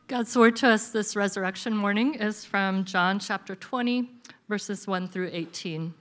God's word to us this resurrection morning is from John chapter 20, verses 1 through 18.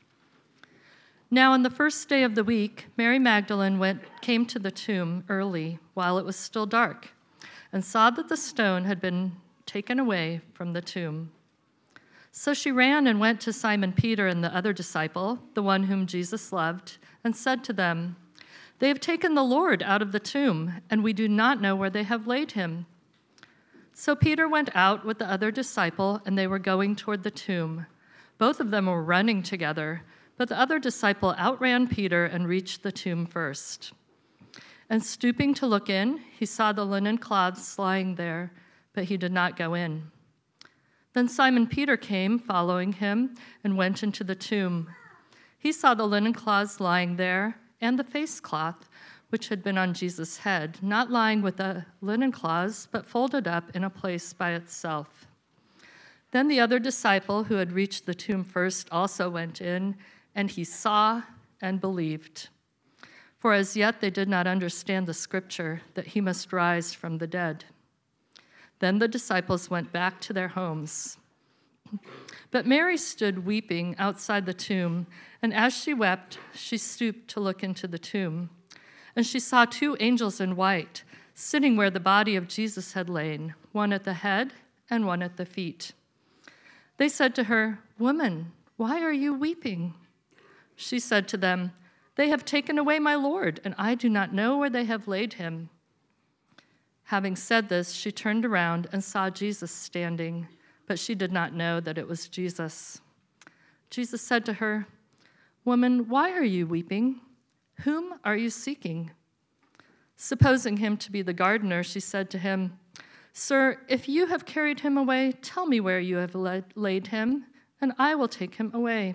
Now on the first day of the week, Mary Magdalene came to the tomb early while it was still dark and saw that the stone had been taken away from the tomb. So she ran and went to Simon Peter and the other disciple, the one whom Jesus loved, and said to them, "They have taken the Lord out of the tomb, and we do not know where they have laid him." So Peter went out with the other disciple, and they were going toward the tomb. Both of them were running together, but the other disciple outran Peter and reached the tomb first. And stooping to look in, he saw the linen cloths lying there, but he did not go in. Then Simon Peter came, following him, and went into the tomb. He saw the linen cloths lying there, and the face cloth, which had been on Jesus' head, not lying with the linen cloths, but folded up in a place by itself. Then the other disciple who had reached the tomb first also went in, and he saw and believed. For as yet they did not understand the scripture that he must rise from the dead. Then the disciples went back to their homes. But Mary stood weeping outside the tomb, and as she wept, she stooped to look into the tomb. And she saw two angels in white, sitting where the body of Jesus had lain, one at the head and one at the feet. They said to her, "Woman, why are you weeping?" She said to them, "They have taken away my Lord, and I do not know where they have laid him." Having said this, she turned around and saw Jesus standing, but she did not know that it was Jesus. Jesus said to her, "Woman, why are you weeping? Whom are you seeking?" Supposing him to be the gardener, she said to him, "Sir, if you have carried him away, tell me where you have laid him, and I will take him away."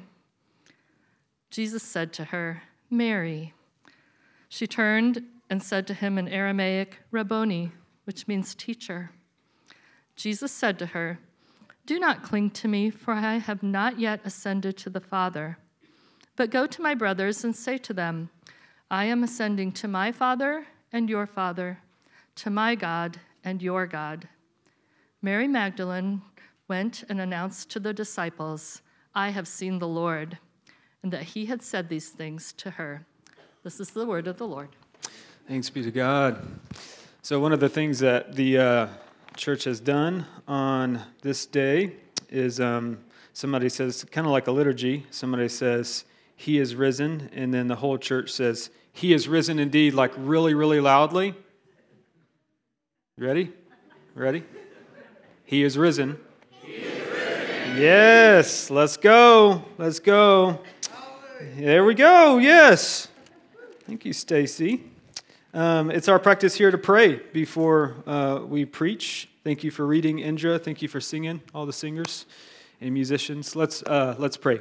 Jesus said to her, "Mary." She turned and said to him in Aramaic, "Rabboni," which means teacher. Jesus said to her, "Do not cling to me, for I have not yet ascended to the Father. But go to my brothers and say to them, I am ascending to my Father and your Father, to my God and your God." Mary Magdalene went and announced to the disciples, "I have seen the Lord," and that he had said these things to her. This is the word of the Lord. Thanks be to God. So one of the things that the church has done on this day is somebody says, kind of like a liturgy, somebody says, "He is risen," and then the whole church says, "He is risen indeed," like really, really loudly. Ready? Ready? He is risen. He is risen. Yes, let's go. Let's go. There we go. Yes. Thank you, Stacy. It's our practice here to pray before we preach. Thank you for reading, Indra. Thank you for singing, all the singers and musicians. Let's pray.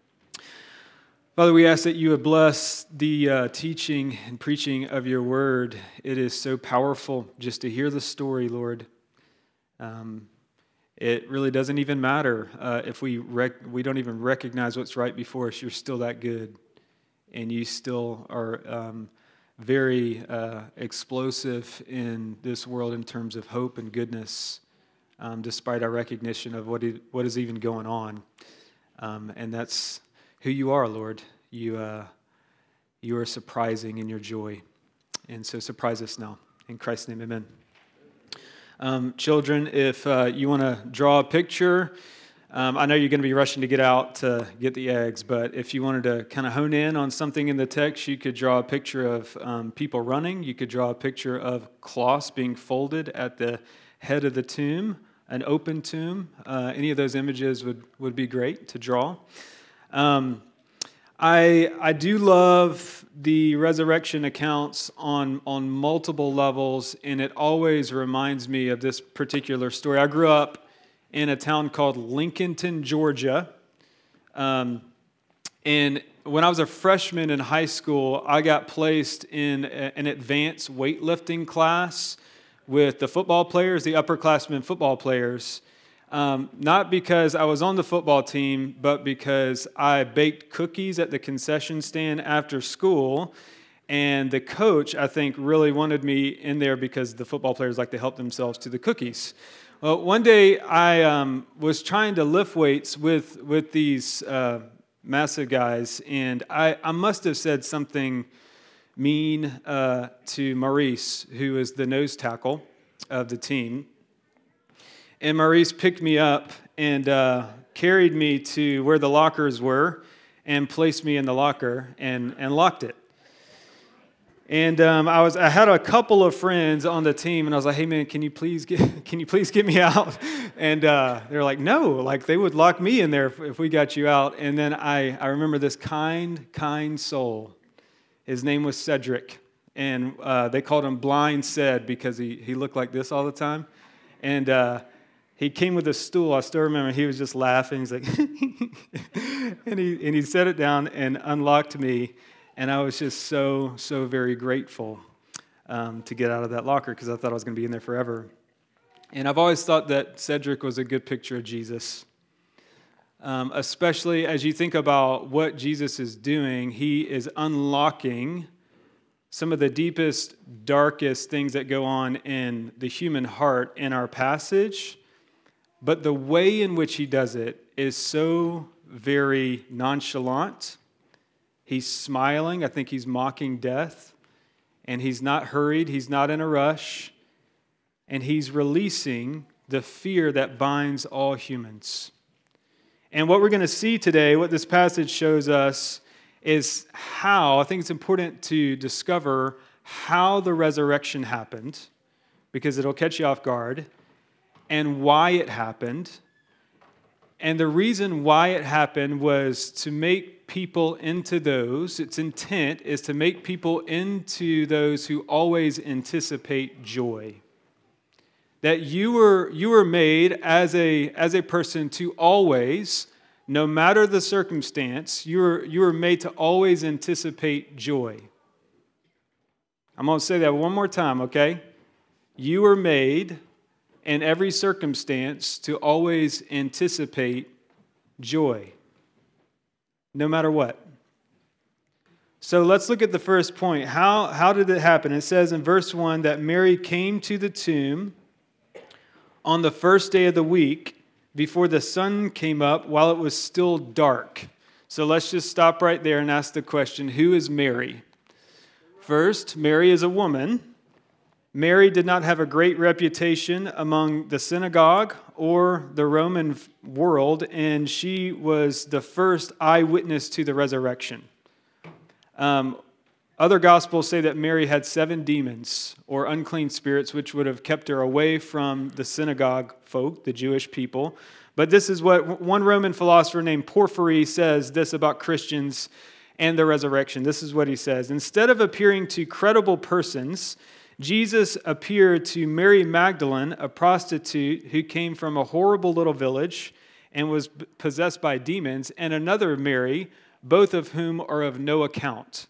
Father, we ask that you would bless the teaching and preaching of your word. It is so powerful just to hear the story, Lord. It really doesn't even matter if we don't even recognize what's right before us. You're still that good, and you still are very explosive in this world in terms of hope and goodness, despite our recognition of what is even going on. And that's who you are, Lord. You are surprising in your joy. And so surprise us now. In Christ's name, amen. Children, if you want to draw a picture, I know you're going to be rushing to get out to get the eggs, but if you wanted to kind of hone in on something in the text, you could draw a picture of people running. You could draw a picture of cloths being folded at the head of the tomb, an open tomb. Any of those images would be great to draw. I do love the resurrection accounts on multiple levels, and it always reminds me of this particular story. I grew up in a town called Lincolnton, Georgia, and when I was a freshman in high school, I got placed in an advanced weightlifting class with the football players, the upperclassmen football players. Not because I was on the football team, but because I baked cookies at the concession stand after school, And the coach, I think, really wanted me in there because the football players like to help themselves to the cookies. Well, one day I was trying to lift weights with these massive guys, and I must have said something mean to Maurice, who is the nose tackle of the team. And Maurice picked me up and carried me to where the lockers were and placed me in the locker and locked it. And I had a couple of friends on the team, and I was like, "Hey man, can you please get me out?" And they're like, "No, like they would lock me in there if we got you out." And then I remember this kind soul. His name was Cedric, and they called him Blind Ced because he looked like this all the time. And he came with a stool. I still remember he was just laughing. He's like, and he set it down and unlocked me. And I was just so very grateful to get out of that locker because I thought I was going to be in there forever. And I've always thought that Cedric was a good picture of Jesus, especially as you think about what Jesus is doing. He is unlocking some of the deepest, darkest things that go on in the human heart in our passage. But the way in which he does it is so very nonchalant. He's smiling. I think he's mocking death. And he's not hurried. He's not in a rush. And he's releasing the fear that binds all humans. And what we're going to see today, what this passage shows us, is how, I think it's important to discover how the resurrection happened, because it'll catch you off guard, and why it happened. And the reason why it happened was to make people into those, its intent is to make people into those who always anticipate joy. That you were made as a person to always, no matter the circumstance, you were made to always anticipate joy. I'm going to say that one more time, okay? You were made in every circumstance to always anticipate joy, no matter what. So let's look at the first point. How did it happen? It says in verse 1 that Mary came to the tomb on the first day of the week before the sun came up while it was still dark. So let's just stop right there and ask the question, who is Mary? First, Mary is a woman. Mary did not have a great reputation among the synagogue or the Roman world, and she was the first eyewitness to the resurrection. Other Gospels say that Mary had 7 demons or unclean spirits, which would have kept her away from the synagogue folk, the Jewish people. But this is what one Roman philosopher named Porphyry says this about Christians and the resurrection. This is what he says. Instead of appearing to credible persons, Jesus appeared to Mary Magdalene, a prostitute who came from a horrible little village and was possessed by demons, and another Mary, both of whom are of no account.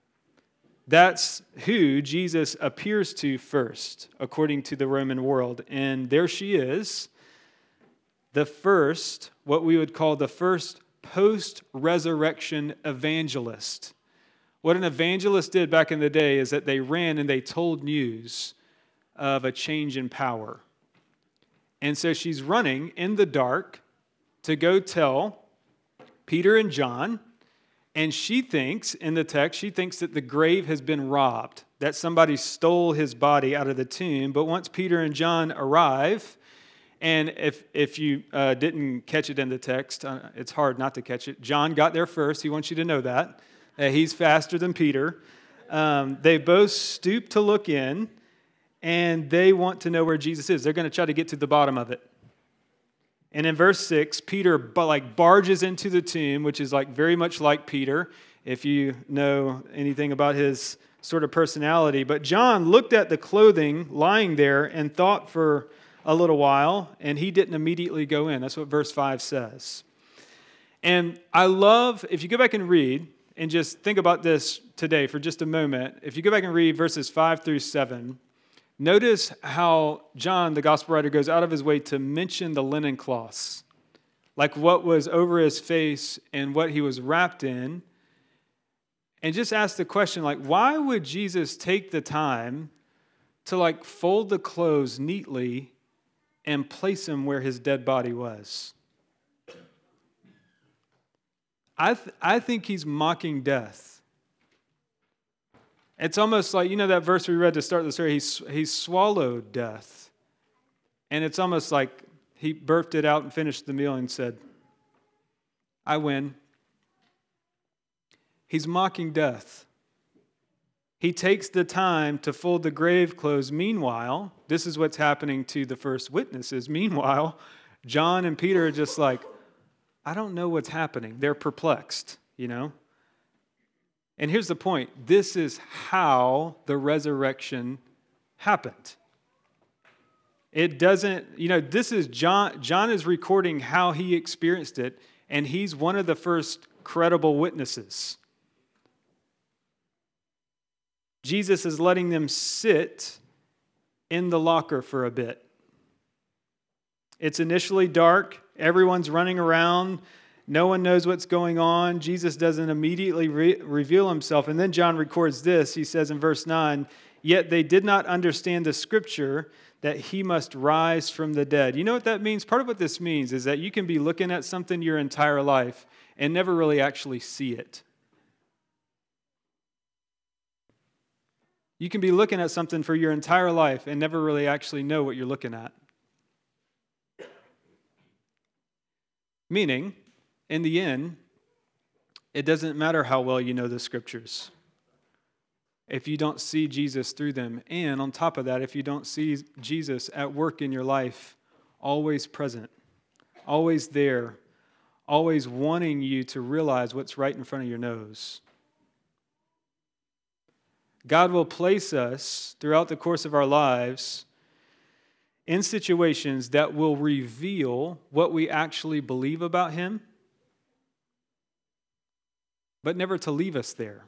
That's who Jesus appears to first, according to the Roman world. And there she is, the first, what we would call the first post-resurrection evangelist. What an evangelist did back in the day is that they ran and they told news of a change in power. And so she's running in the dark to go tell Peter and John, and she thinks, in the text, she thinks that the grave has been robbed, that somebody stole his body out of the tomb. But once Peter and John arrive, and if you didn't catch it in the text, it's hard not to catch it. John got there first. He wants you to know that. He's faster than Peter. They both stoop to look in, and they want to know where Jesus is. They're going to try to get to the bottom of it. And in verse 6, Peter barges into the tomb, which is very much like Peter, if you know anything about his sort of personality. But John looked at the clothing lying there and thought for a little while, and he didn't immediately go in. That's what verse 5 says. And I love, if you go back and read, and just think about this today for just a moment. If you go back and read verses 5 through 7, notice how John, the gospel writer, goes out of his way to mention the linen cloths, like what was over his face and what he was wrapped in. and just ask the question, like, why would Jesus take the time to like fold the clothes neatly and place him where his dead body was? I think he's mocking death. It's almost like, that verse we read to start the story, he swallowed death. And it's almost like he burped it out and finished the meal and said, I win. He's mocking death. He takes the time to fold the grave clothes. Meanwhile, this is what's happening to the first witnesses. Meanwhile, John and Peter are just like, I don't know what's happening. They're perplexed, And here's the point. This is how the resurrection happened. It doesn't, this is John. John is recording how he experienced it, and he's one of the first credible witnesses. Jesus is letting them sit in the locker for a bit. It's initially dark. Everyone's running around. No one knows what's going on. Jesus doesn't immediately reveal himself. And then John records this. He says in verse 9, yet they did not understand the scripture that he must rise from the dead. You know what that means? Part of what this means is that you can be looking at something your entire life and never really actually see it. You can be looking at something for your entire life and never really actually know what you're looking at. Meaning, in the end, it doesn't matter how well you know the scriptures if you don't see Jesus through them. And on top of that, if you don't see Jesus at work in your life, always present, always there, always wanting you to realize what's right in front of your nose. God will place us throughout the course of our lives in situations that will reveal what we actually believe about him, but never to leave us there.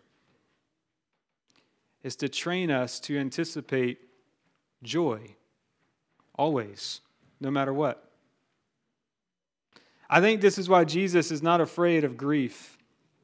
It's to train us to anticipate joy, always, no matter what. I think this is why Jesus is not afraid of grief.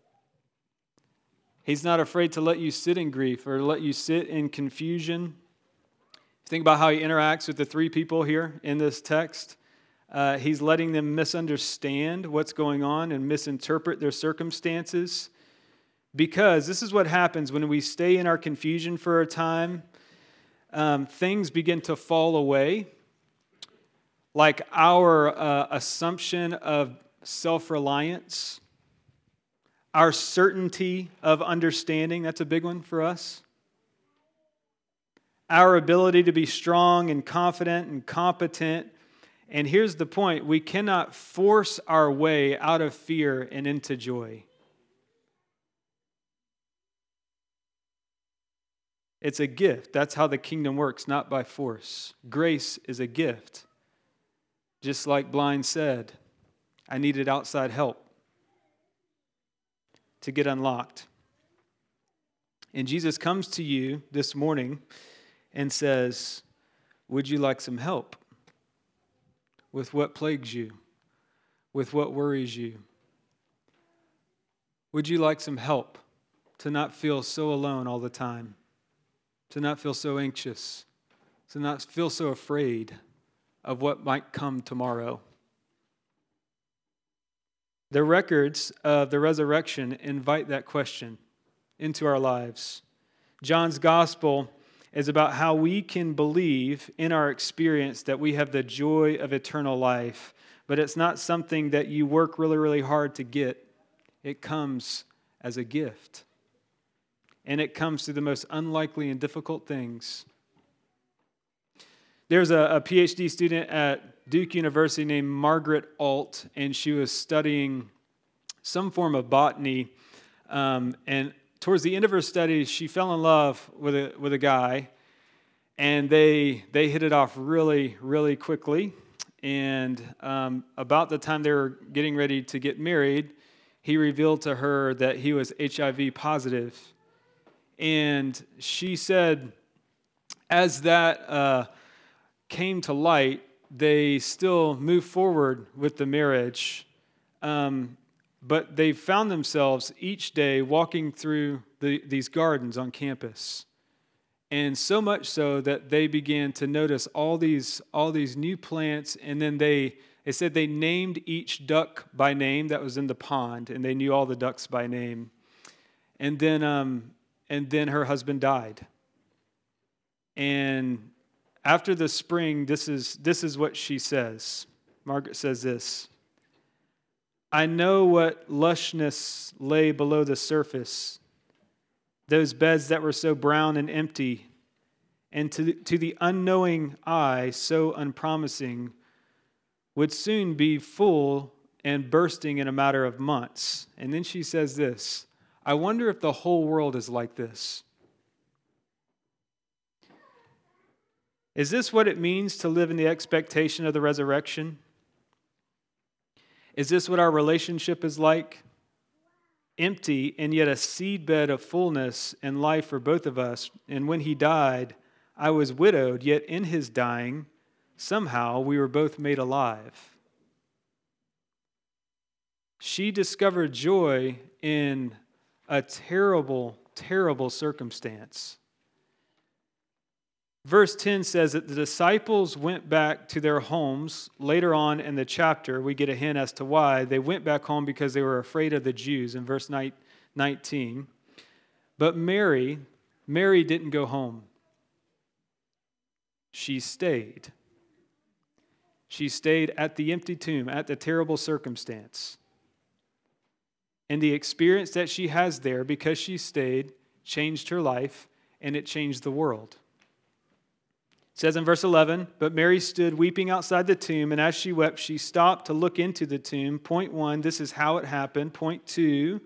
He's not afraid to let you sit in grief or let you sit in confusion. Think about how he interacts with the three people here in this text. He's letting them misunderstand what's going on and misinterpret their circumstances. Because this is what happens when we stay in our confusion for a time. Things begin to fall away. Like our assumption of self-reliance. Our certainty of understanding, that's a big one for us. Our ability to be strong and confident and competent. And here's the point, we cannot force our way out of fear and into joy. It's a gift. That's how the kingdom works, not by force. Grace is a gift. Just like Blind said, I needed outside help to get unlocked. And Jesus comes to you this morning and says, would you like some help with what plagues you, with what worries you? Would you like some help to not feel so alone all the time, to not feel so anxious, to not feel so afraid of what might come tomorrow? The records of the resurrection invite that question into our lives. John's gospel is about how we can believe in our experience that we have the joy of eternal life, but it's not something that you work really, really hard to get. It comes as a gift, and it comes through the most unlikely and difficult things. There's a PhD student at Duke University named Margaret Alt, and she was studying some form of botany. And towards the end of her studies, she fell in love with a guy, and they hit it off really, really quickly. And about the time they were getting ready to get married, he revealed to her that he was HIV positive. And she said, as that came to light, they still moved forward with the marriage, but they found themselves each day walking through these gardens on campus. And so much so that they began to notice all these new plants, and then they said they named each duck by name that was in the pond, and they knew all the ducks by name. And then her husband died. And after the spring, this is what she says. Margaret says this: I know what lushness lay below the surface, those beds that were so brown and empty, and to the unknowing eye so unpromising, would soon be full and bursting in a matter of months. And then she says this: I wonder if the whole world is like this. Is this what it means to live in the expectation of the resurrection? Is this what our relationship is like? Empty and yet a seedbed of fullness and life for both of us. And when he died, I was widowed, yet in his dying, somehow we were both made alive. She discovered joy in a terrible, terrible circumstance. Verse 10 says that the disciples went back to their homes. Later on in the chapter, we get a hint as to why. They went back home because they were afraid of the Jews in verse 19. But Mary didn't go home. She stayed. She stayed at the empty tomb, at the terrible circumstance. And the experience that she has there, because she stayed, changed her life, and it changed the world. It says in verse 11, but Mary stood weeping outside the tomb, and as she wept, she stopped to look into the tomb. Point 1, this is how it happened. Point 2,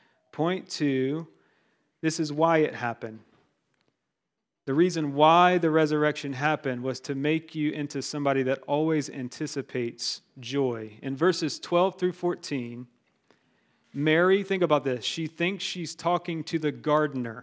this is why it happened. The reason why the resurrection happened was to make you into somebody that always anticipates joy. In verses 12 through 14, Mary, think about this, she thinks she's talking to the gardener.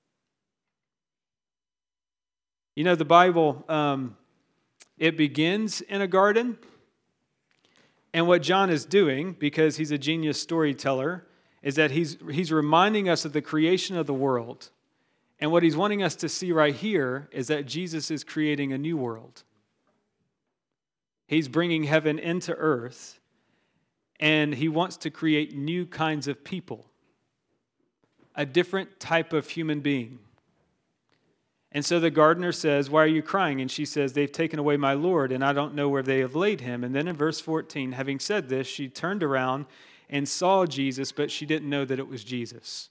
You know, the Bible, it begins in a garden. And what John is doing, because he's a genius storyteller, is that he's reminding us of the creation of the world. And what he's wanting us to see right here is that Jesus is creating a new world. He's bringing heaven into earth, and he wants to create new kinds of people, a different type of human being. And so the gardener says, why are you crying? And she says, they've taken away my Lord, and I don't know where they have laid him. And then in verse 14, having said this, she turned around and saw Jesus, but she didn't know that it was Jesus.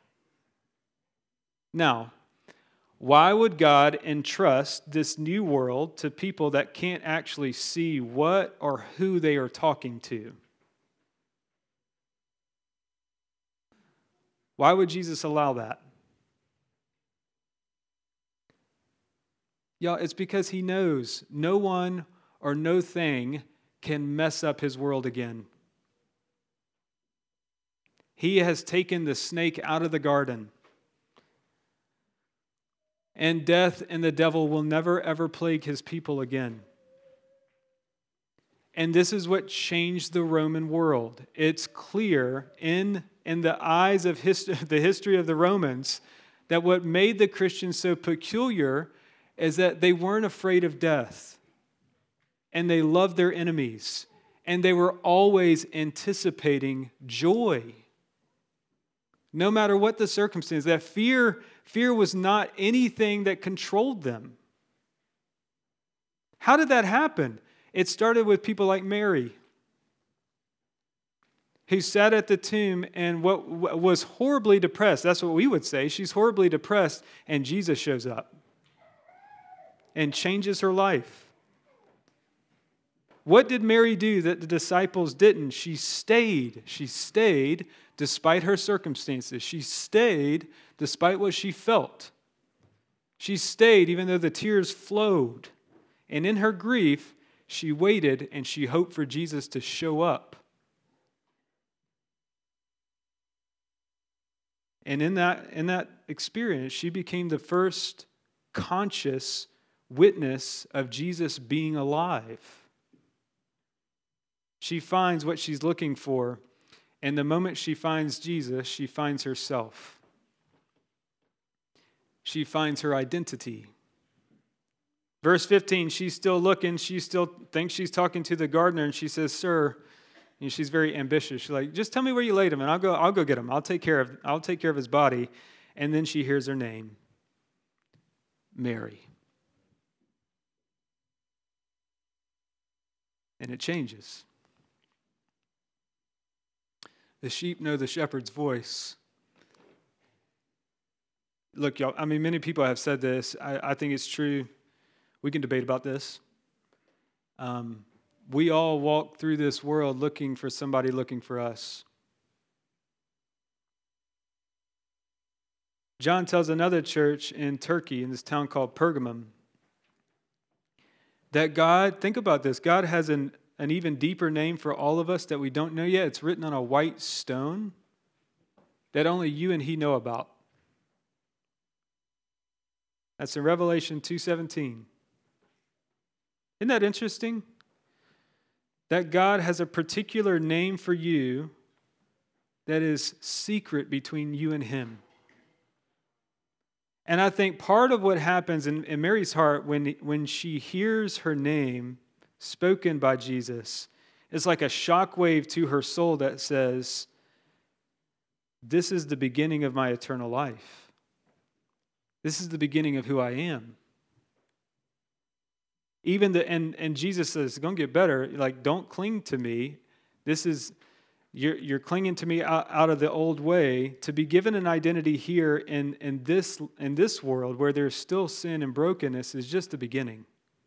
Now, why would God entrust this new world to people that can't actually see what or who they are talking to? Why would Jesus allow that? Y'all, it's because he knows no one or no thing can mess up his world again. He has taken the snake out of the garden. And death and the devil will never, ever plague his people again. And this is what changed the Roman world. It's clear in the eyes of the history of the Romans that what made the Christians so peculiar is that they weren't afraid of death, and they loved their enemies, and they were always anticipating joy. No matter what the circumstance, that fear was not anything that controlled them. How did that happen? It started with people like Mary, who sat at the tomb and what was horribly depressed. That's what we would say. She's horribly depressed, and Jesus shows up and changes her life. What did Mary do that the disciples didn't? She stayed. She stayed despite her circumstances. She stayed despite what she felt. She stayed even though the tears flowed. And in her grief, she waited and she hoped for Jesus to show up. And in that experience, she became the first conscious witness of Jesus being alive. She finds what she's looking for, and the moment she finds Jesus, she finds herself. she finds her identity. Verse 15, she's still looking. She still thinks she's talking to the gardener, and she says, "Sir," and she's very ambitious. She's like, "Just tell me where you laid him, and I'll go get him. I'll take care of his body." And then she hears her name, Mary. And it changes. The sheep know the shepherd's voice. Look, y'all, many people have said this. I think it's true. We can debate about this. We all walk through this world looking for somebody looking for us. John tells another church in Turkey, in this town called Pergamum, that God, think about this, God has an even deeper name for all of us that we don't know yet. It's written on a white stone that only you and He know about. That's in Revelation 2:17. Isn't that interesting? That God has a particular name for you that is secret between you and Him. And I think part of what happens in Mary's heart when she hears her name spoken by Jesus is like a shockwave to her soul that says, "This is the beginning of my eternal life. This is the beginning of who I am." And Jesus says, "It's going to get better. Like, don't cling to me. This is you're clinging to me out of the old way. To be given an identity here in this world where there's still sin and brokenness is just the beginning.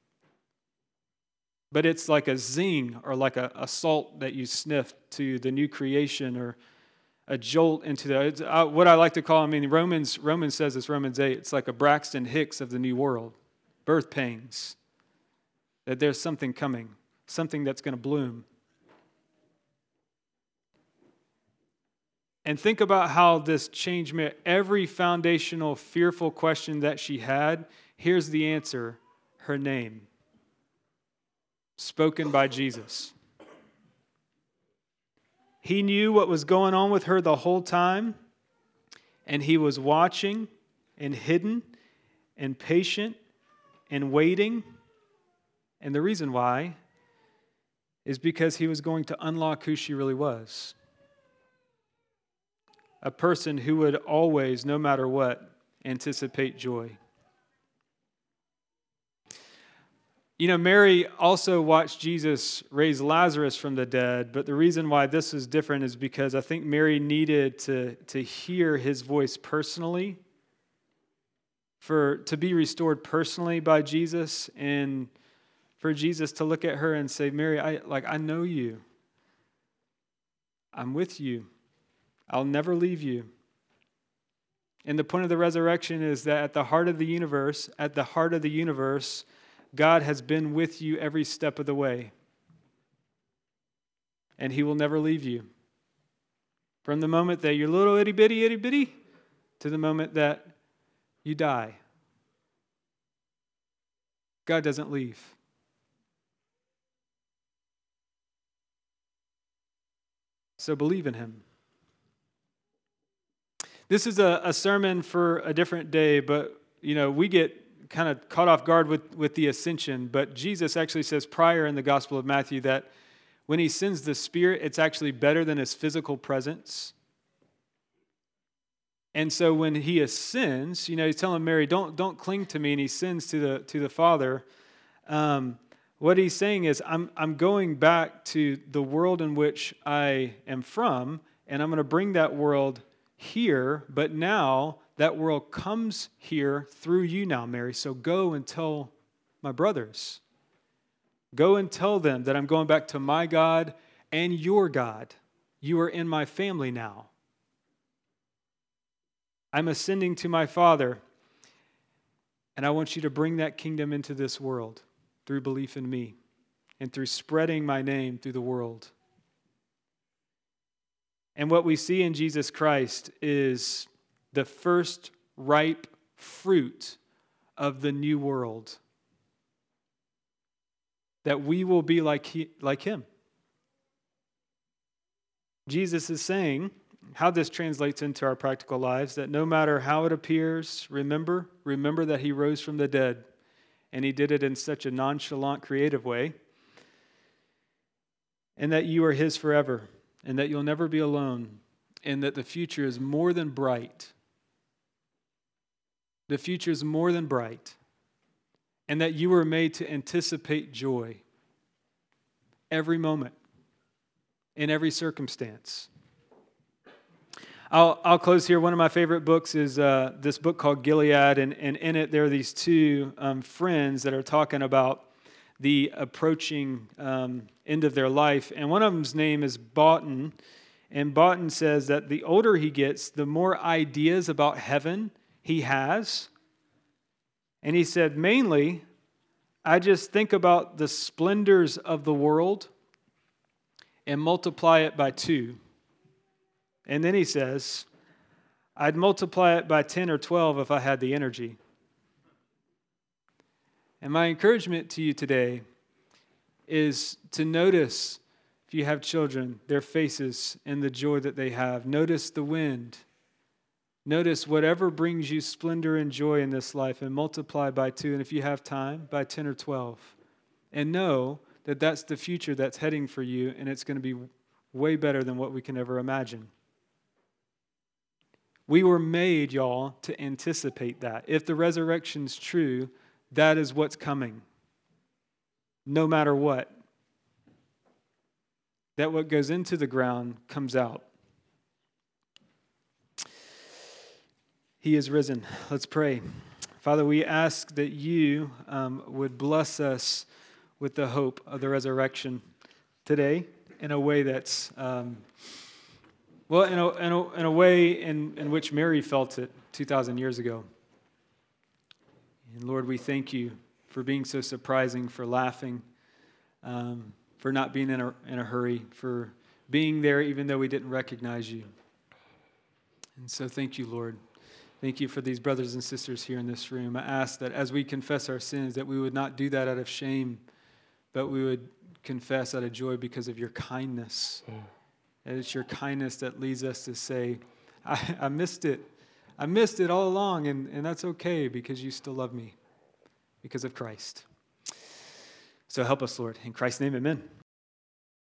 But it's like a zing or like a salt that you sniff to the new creation, or a jolt into what I like to call. Romans says this, Romans 8. It's like a Braxton Hicks of the new world, birth pains. That there's something coming, something that's going to bloom. And think about how this changed me. Every foundational, fearful question that she had, here's the answer: her name. Spoken by Jesus. He knew what was going on with her the whole time, and He was watching and hidden and patient and waiting. And the reason why is because He was going to unlock who she really was. A person who would always, no matter what, anticipate joy. Mary also watched Jesus raise Lazarus from the dead, but the reason why this is different is because I think Mary needed to hear His voice personally, to be restored personally by Jesus, and for Jesus to look at her and say, "Mary, I know you. I'm with you. I'll never leave you." And the point of the resurrection is that at the heart of the universe, God has been with you every step of the way. And He will never leave you. From the moment that you're little itty bitty, to the moment that you die. God doesn't leave. So believe in Him. This is a sermon for a different day, but we get kind of caught off guard with the ascension. But Jesus actually says prior in the Gospel of Matthew that when He sends the Spirit, it's actually better than His physical presence. And so when He ascends, He's telling Mary, don't cling to me, and He sends to the Father. What He's saying is, I'm going back to the world in which I am from, and I'm going to bring that world here, but now that world comes here through you now, Mary. So go and tell my brothers. Go and tell them that I'm going back to my God and your God. You are in my family now. I'm ascending to my Father, and I want you to bring that kingdom into this world through belief in me and through spreading my name through the world. And what we see in Jesus Christ is the first ripe fruit of the new world. That we will be like Him. Jesus is saying, how this translates into our practical lives, that no matter how it appears, remember that he rose from the dead, and he did it in such a nonchalant, creative way, and that you are his forever, and that you'll never be alone, and that the future is more than bright. The future is more than bright, and that you were made to anticipate joy every moment, in every circumstance. I'll close here. One of my favorite books is this book called Gilead, and in it there are these two friends that are talking about the approaching end of their life. And one of them's name is Boughton, and Boughton says that the older he gets, the more ideas about heaven he has. And he said, mainly, I just think about the splendors of the world and multiply it by 2. And then he says, I'd multiply it by 10 or 12 if I had the energy. And my encouragement to you today is to notice, if you have children, their faces and the joy that they have. Notice the wind. Notice whatever brings you splendor and joy in this life and multiply by 2. And if you have time, by 10 or 12. And know that that's the future that's heading for you, and it's going to be way better than what we can ever imagine. We were made, y'all, to anticipate that. If the resurrection's true, that is what's coming. No matter what. That what goes into the ground comes out. He is risen. Let's pray. Father, we ask that you would bless us with the hope of the resurrection today in a way that's... Well, in a way in which Mary felt it 2,000 years ago. And Lord, we thank you for being so surprising, for laughing, for not being in a hurry, for being there even though we didn't recognize you. And so thank you, Lord. Thank you for these brothers and sisters here in this room. I ask that as we confess our sins, that we would not do that out of shame, but we would confess out of joy because of your kindness. And it's your kindness that leads us to say, I missed it. I missed it all along, and that's okay because you still love me because of Christ. So help us, Lord. In Christ's name, amen.